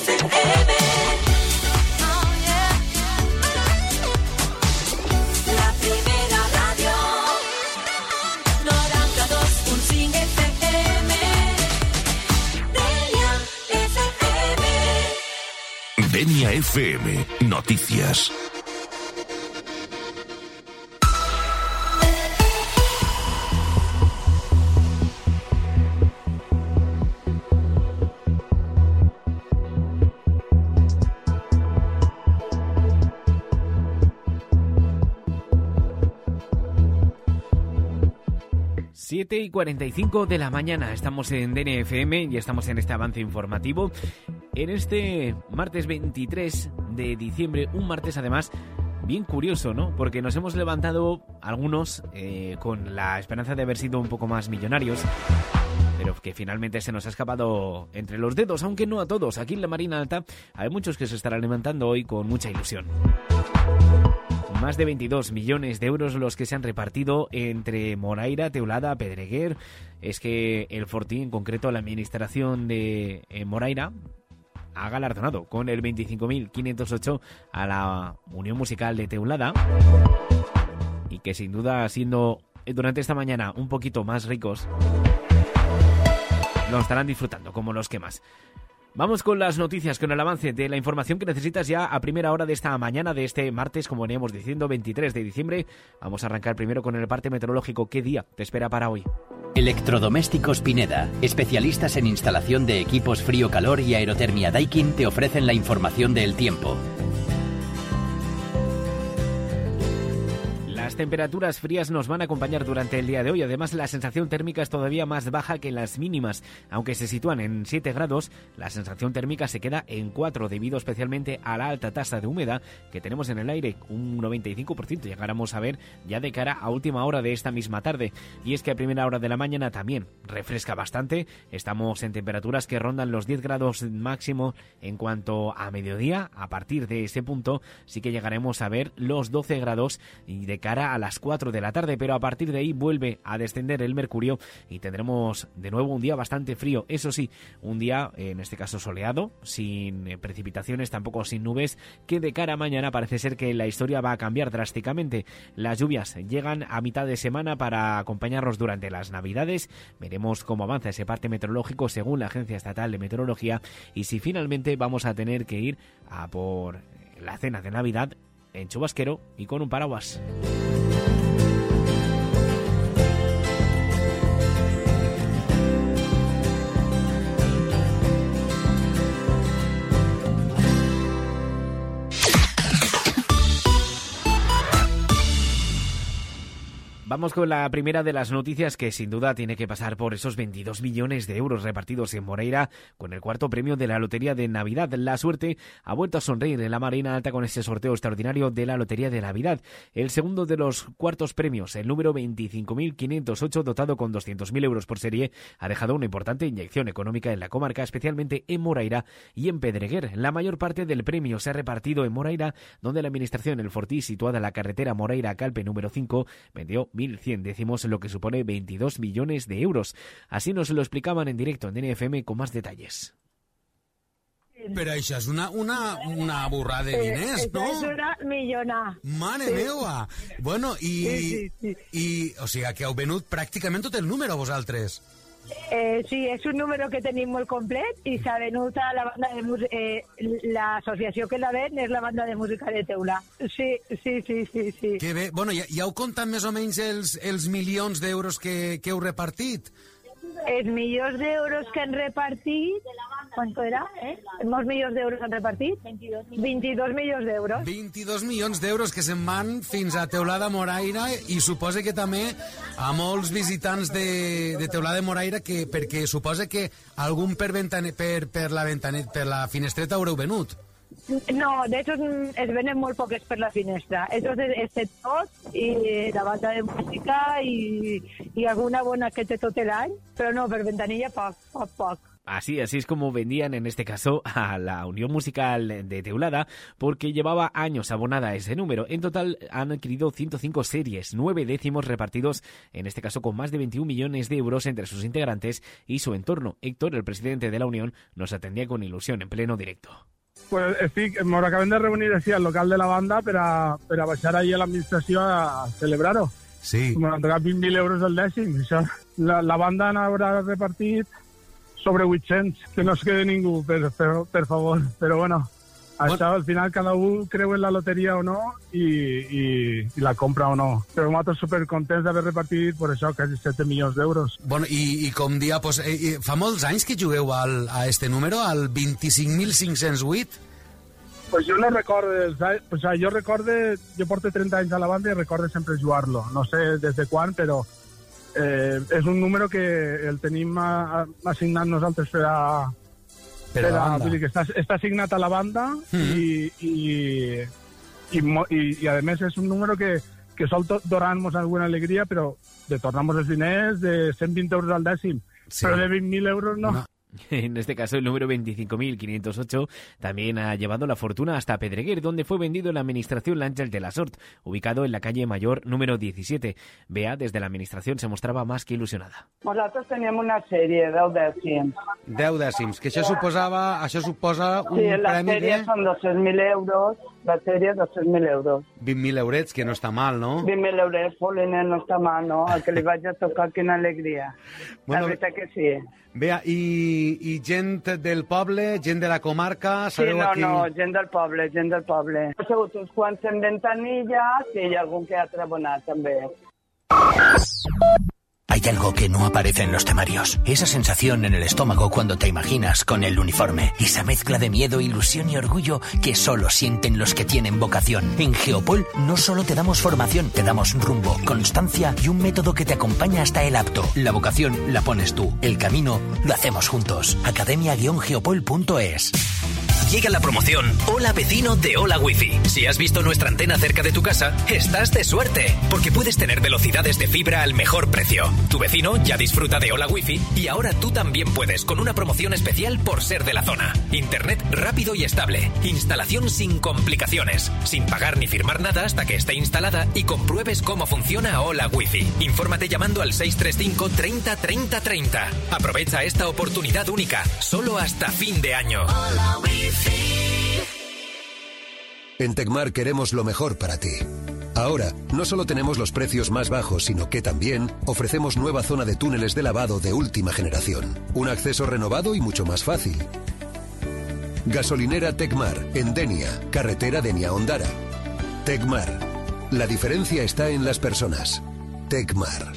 FM. La primera radio. 92.5 FM. Denia FM. Denia FM. Noticias. Siete y 45 de la mañana, estamos en DNFM y estamos en este avance informativo en este martes 23 de diciembre, un martes además bien curioso, ¿no? Porque nos hemos levantado algunos con la esperanza de haber sido un poco más millonarios, pero que finalmente se nos ha escapado entre los dedos, aunque no a todos. Aquí en la Marina Alta hay muchos que se estarán levantando hoy con mucha ilusión. Más de 22 millones de euros los que se han repartido entre Moraira, Teulada, Pedreguer. Es que el Fortí, en concreto la administración de Moraira, ha galardonado con el 25.508 a la Unión Musical de Teulada, y que sin duda, siendo durante esta mañana un poquito más ricos, lo estarán disfrutando como los que más. Vamos con las noticias, con el avance de la información que necesitas ya a primera hora de esta mañana, de este martes, como veníamos diciendo, 23 de diciembre. Vamos a arrancar primero con el parte meteorológico. ¿Qué día te espera para hoy? Electrodomésticos Pineda, especialistas en instalación de equipos frío-calor y aerotermia Daikin, te ofrecen la información del tiempo. Las temperaturas frías nos van a acompañar durante el día de hoy. Además, la sensación térmica es todavía más baja que las mínimas. Aunque se sitúan en 7 grados, la sensación térmica se queda en 4, debido especialmente a la alta tasa de humedad que tenemos en el aire, un 95%. Llegáramos a ver ya de cara a última hora de esta misma tarde. Y es que a primera hora de la mañana también refresca bastante. Estamos en temperaturas que rondan los 10 grados máximo en cuanto a mediodía. A partir de ese punto sí que llegaremos a ver los 12 grados y de cara a las 4 de la tarde, pero a partir de ahí vuelve a descender el mercurio y tendremos de nuevo un día bastante frío. Eso sí, un día en este caso soleado, sin precipitaciones, tampoco sin nubes, que de cara a mañana parece ser que la historia va a cambiar drásticamente. Las lluvias llegan a mitad de semana para acompañarnos durante las Navidades. Veremos cómo avanza ese parte meteorológico según la Agencia Estatal de Meteorología, y si finalmente vamos a tener que ir a por la cena de Navidad en chubasquero y con un paraguas. Vamos con la primera de las noticias, que sin duda tiene que pasar por esos 22 millones de euros repartidos en Moreira con el cuarto premio de la Lotería de Navidad. La suerte ha vuelto a sonreír en la Marina Alta con este sorteo extraordinario de la Lotería de Navidad. El segundo de los cuartos premios, el número 25.508, dotado con 200.000 euros por serie, ha dejado una importante inyección económica en la comarca, especialmente en Moraira y en Pedreguer. La mayor parte del premio se ha repartido en Moraira, donde la administración El Fortí, situada en la carretera Moreira-Calpe número 5, vendió 1.100 décimos, lo que supone 22 millones de euros. Así nos lo explicaban en directo en DNFM con más detalles. Però això és una borrada de diners, no? És una millona. Mare meva! Bueno, i o sigui, que heu venut pràcticament tot el número, vosaltres. Sí, és un número que tenim molt complet i s'ha venut a la banda de música. L'associació que la ven és la banda de música de Teula. Sí. Que bé. Bueno, ja heu comptat més o menys els milions d'euros que heu repartit? Els milions d'euros que han repartit... ¿Quant era? Molts milions d'euros han repartit? 22 milions d'euros. 22 milions d'euros que se'n van fins a Teulada Moraira, i suposa que també a molts visitants de Teulada Moraira, perquè suposa que algun per la finestreta haureu venut. No, d'estos es venen molt poques per la finestra. Estos és tot i la banda de música i alguna bona que té tot l'any, però no, per ventanilla poc. Así es como vendían en este caso a la Unión Musical de Teulada, porque llevaba años abonada a ese número. En total han adquirido 105 series, 9 décimos repartidos, en este caso con más de 21 millones de euros entre sus integrantes y su entorno. Héctor, el presidente de la Unión, nos atendía con ilusión en pleno directo. Pues nos acabem de reunir així al local de la banda per a baixar ahir a l'administració a celebrar-ho. Sí. M'han tocat 20.000 euros el dècim. Això, la banda n'haurà repartit sobre 800, que no es quede ningú, per favor. Però bueno, això al final cada un creu en la loteria o no i la compra o no. Però nosaltres supercontents d'haver repartit per això quasi 7 milions d'euros. Bueno, i com dia, pues, fa molts anys que jugueu a este número, al 25.508? Pues jo no recordo, jo porto 30 anys a la banda i recordo sempre jugar-lo. No sé des de quan, però és un número que el tenim assignat nosaltres per a vull dir que està assignat a la banda i a més és un número que sol donar-nos alguna alegria, però de tornar-nos els diners de 120 euros al dècim, però de 20.000 euros no. En este caso, el número 25.508 también ha llevado la fortuna hasta Pedreguer, donde fue vendido en la administración l'Àngel de la Sort, ubicado en la calle Mayor número 17. Bea, desde la administración, se mostraba más que ilusionada. Nosaltres teníem una sèrie, 10 dècims. 10 dècims, que això suposa un premi de... Sí, la sèrie són 200.000 euros, la sèrie 200.000 euros. 20.000 eurets, que no està mal, no? 20.000 eurets, Polina, no està mal, no? El que li vaig a tocar, quina alegria. Bueno, la veritat que sí. Bea, i gent del poble, gent de la comarca... Sí, no, gent del poble. Ha sigut uns quants en ventanillas i algun que ha trebonat, també. Hay algo que no aparece en los temarios. Esa sensación en el estómago cuando te imaginas con el uniforme. Esa mezcla de miedo, ilusión y orgullo que solo sienten los que tienen vocación. En Geopol no solo te damos formación, te damos rumbo, constancia y un método que te acompaña hasta el apto. La vocación la pones tú. El camino lo hacemos juntos. academia-geopol.es. Llega la promoción Hola Vecino de Hola Wifi. Si has visto nuestra antena cerca de tu casa, estás de suerte, porque puedes tener velocidades de fibra al mejor precio. Tu vecino ya disfruta de Hola Wifi y ahora tú también puedes, con una promoción especial por ser de la zona. Internet rápido y estable. Instalación sin complicaciones. Sin pagar ni firmar nada hasta que esté instalada y compruebes cómo funciona Hola Wifi. Infórmate llamando al 635 30 30 30. Aprovecha esta oportunidad única, solo hasta fin de año. Hola Wifi. En Tecmar queremos lo mejor para ti. Ahora, no solo tenemos los precios más bajos, sino que también ofrecemos nueva zona de túneles de lavado de última generación. Un acceso renovado y mucho más fácil. Gasolinera Tecmar, en Denia, carretera Denia-Ondara. Tecmar. La diferencia está en las personas. Tecmar.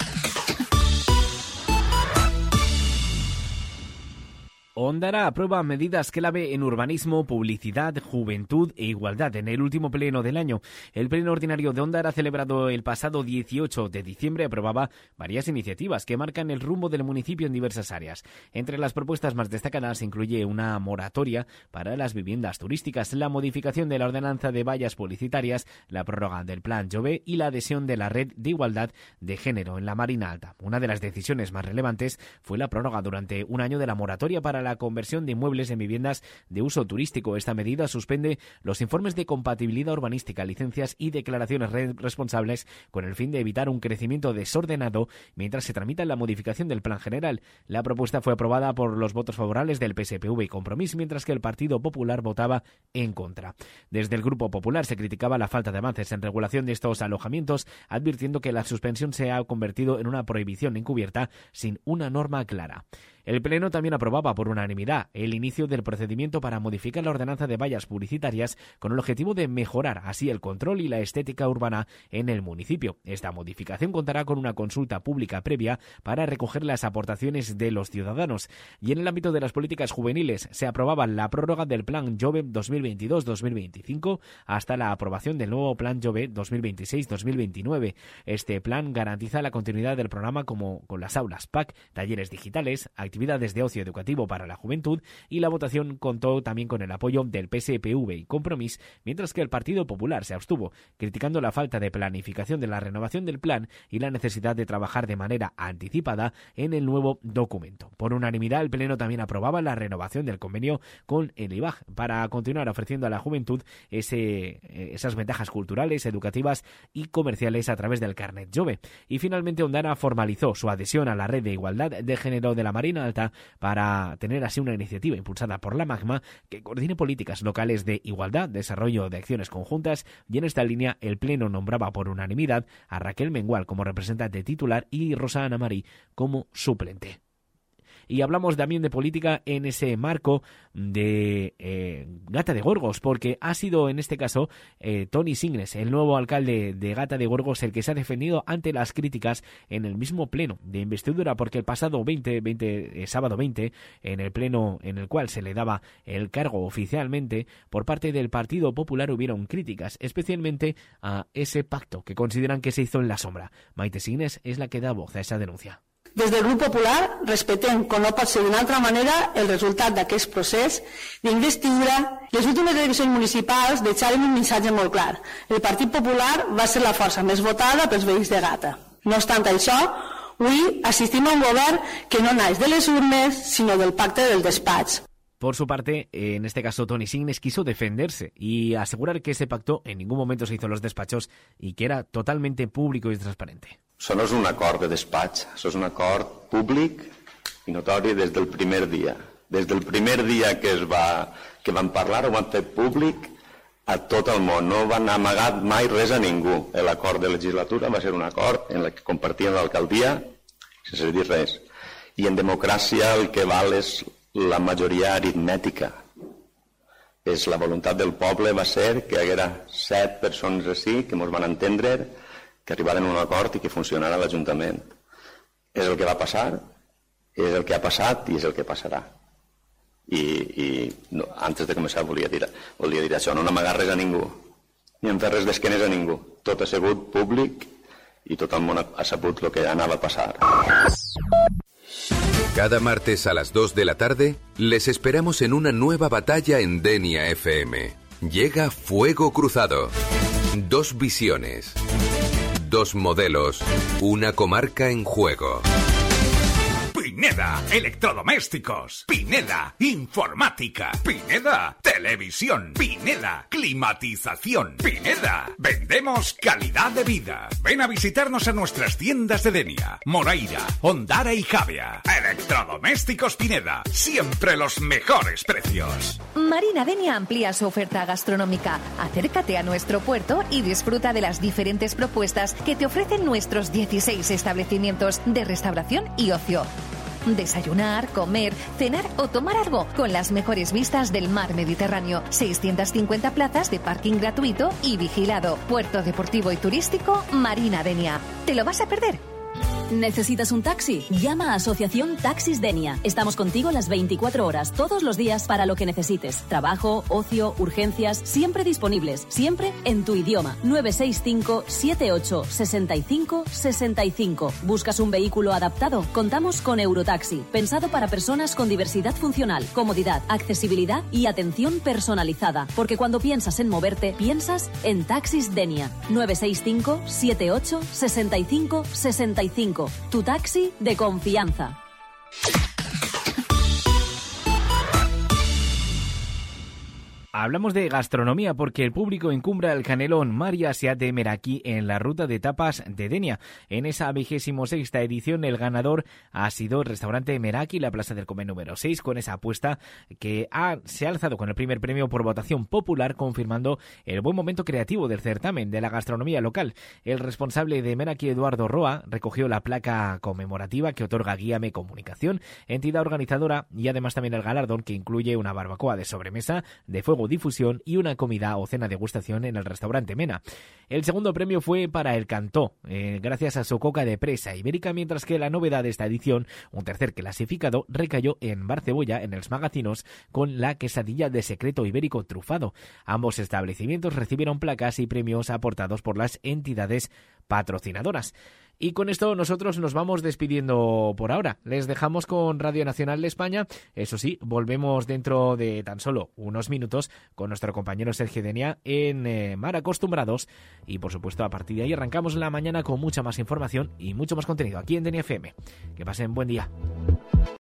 Ondara aprueba medidas clave en urbanismo, publicidad, juventud e igualdad en el último pleno del año. El pleno ordinario de Ondara, celebrado el pasado 18 de diciembre, aprobaba varias iniciativas que marcan el rumbo del municipio en diversas áreas. Entre las propuestas más destacadas se incluye una moratoria para las viviendas turísticas, la modificación de la ordenanza de vallas publicitarias, la prórroga del Plan Jove y la adhesión de la Red de Igualdad de Género en la Marina Alta. Una de las decisiones más relevantes fue la prórroga durante un año de la moratoria para la conversión de inmuebles en viviendas de uso turístico. Esta medida suspende los informes de compatibilidad urbanística, licencias y declaraciones responsables con el fin de evitar un crecimiento desordenado mientras se tramita la modificación del Plan General. La propuesta fue aprobada por los votos favorables del PSPV y Compromís, mientras que el Partido Popular votaba en contra. Desde el Grupo Popular se criticaba la falta de avances en regulación de estos alojamientos, advirtiendo que la suspensión se ha convertido en una prohibición encubierta sin una norma clara. El Pleno también aprobaba por unanimidad el inicio del procedimiento para modificar la ordenanza de vallas publicitarias con el objetivo de mejorar así el control y la estética urbana en el municipio. Esta modificación contará con una consulta pública previa para recoger las aportaciones de los ciudadanos. Y en el ámbito de las políticas juveniles se aprobaba la prórroga del Plan Jove 2022-2025 hasta la aprobación del nuevo Plan Jove 2026-2029. Este plan garantiza la continuidad del programa como con las aulas PAC, talleres digitales, actividades actividades de ocio educativo para la juventud, y la votación contó también con el apoyo del PSPV y Compromís, mientras que el Partido Popular se abstuvo, criticando la falta de planificación de la renovación del plan y la necesidad de trabajar de manera anticipada en el nuevo documento. Por unanimidad, el Pleno también aprobaba la renovación del convenio con el IBAG para continuar ofreciendo a la juventud esas ventajas culturales, educativas y comerciales a través del Carnet Jove. Y finalmente Ondara formalizó su adhesión a la Red de Igualdad de Género de la Marina Alta para tener así una iniciativa impulsada por la Magma que coordine políticas locales de igualdad, desarrollo de acciones conjuntas, y en esta línea el Pleno nombraba por unanimidad a Raquel Mengual como representante titular y Rosa Ana Marí como suplente. Y hablamos también de política en ese marco de Gata de Gorgos, porque ha sido en este caso Toni Signes, el nuevo alcalde de Gata de Gorgos, el que se ha defendido ante las críticas en el mismo pleno de investidura, porque el pasado sábado 20, en el pleno en el cual se le daba el cargo oficialmente, por parte del Partido Popular hubieron críticas, especialmente a ese pacto que consideran que se hizo en la sombra. Maite Signes es la que da voz a esa denuncia. Des del Grup Popular respetem, com no pot ser d'una altra manera, el resultat d'aquest procés d'investidura. Les últimes eleccions municipals deixaven un missatge molt clar. El Partit Popular va ser la força més votada pels veïns de Gata. No obstant això, avui assistim a un govern que no naix de les urnes, sinó del pacte del despatx. Por su parte, en este caso, Toni Signes quiso defenderse y asegurar que ese pacto en ningún momento se hizo en los despachos y que era totalmente público y transparente. Això no és un acord de despatx, això és un acord públic i notori des del primer dia. Des del primer dia que van parlar, ho van fer públic a tot el món. No van amagar mai res a ningú. L'acord de legislatura va ser un acord en el que compartien l'alcaldia sense dir res. I en democràcia el que val és la majoria aritmètica. És la voluntat del poble va ser que hi haguera 7 persones així que ens van entendre, que arribaren a un acord i que funcionara l'Ajuntament. És el que va passar, és el que ha passat i és el que passarà. I no, antes de començar volia dir això, no amagar res a ningú, ni en fer res d'esquenes a ningú. Tot ha sigut públic i tot el món ha sabut el que anava a passar. Cada martes a las 2 de la tarde les esperamos en una nueva batalla en Denia FM. Llega Fuego Cruzado. 2 visiones. 2 modelos, una comarca en juego. Pineda, electrodomésticos. Pineda, informática. Pineda, televisión. Pineda, climatización. Pineda, vendemos calidad de vida. Ven a visitarnos a nuestras tiendas de Denia, Moraira, Ondara y Javia. Electrodomésticos Pineda, siempre los mejores precios. Marina Denia amplía su oferta gastronómica. Acércate a nuestro puerto y disfruta de las diferentes propuestas que te ofrecen nuestros 16 establecimientos de restauración y ocio. Desayunar, comer, cenar o tomar algo con las mejores vistas del mar Mediterráneo. 650 plazas de parking gratuito y vigilado. Puerto deportivo y turístico Marina Denia. ¿Te lo vas a perder? ¿Necesitas un taxi? Llama a Asociación Taxis Denia. Estamos contigo las 24 horas, todos los días, para lo que necesites. Trabajo, ocio, urgencias, siempre disponibles, siempre en tu idioma. 965 78 65 65. ¿Buscas un vehículo adaptado? Contamos con Eurotaxi, pensado para personas con diversidad funcional, comodidad, accesibilidad y atención personalizada. Porque cuando piensas en moverte, piensas en Taxis Denia. 965 78 65 65. Tu taxi de confianza. Hablamos de gastronomía porque el público encumbra el canelón María Seate Meraki en la ruta de tapas de Denia. En esa 26ª edición el ganador ha sido el restaurante Meraki, la Plaza del Comer número 6, con esa apuesta que se ha alzado con el primer premio por votación popular, confirmando el buen momento creativo del certamen de la gastronomía local. El responsable de Meraki, Eduardo Roa, recogió la placa conmemorativa que otorga Guíame Comunicación, entidad organizadora, y además también el galardón, que incluye una barbacoa de sobremesa, de fuego difusión y una comida o cena degustación en el restaurante Mena. El segundo premio fue para el Cantó, gracias a su coca de presa ibérica, mientras que la novedad de esta edición, un tercer clasificado, recayó en Barcebolla, en Els Magazinos, con la quesadilla de secreto ibérico trufado. Ambos establecimientos recibieron placas y premios aportados por las entidades patrocinadoras. Y con esto nosotros nos vamos despidiendo por ahora. Les dejamos con Radio Nacional de España. Eso sí, volvemos dentro de tan solo unos minutos con nuestro compañero Sergio Denia en Mar Acostumbrados. Y por supuesto, a partir de ahí arrancamos la mañana con mucha más información y mucho más contenido aquí en Denia FM. Que pasen buen día.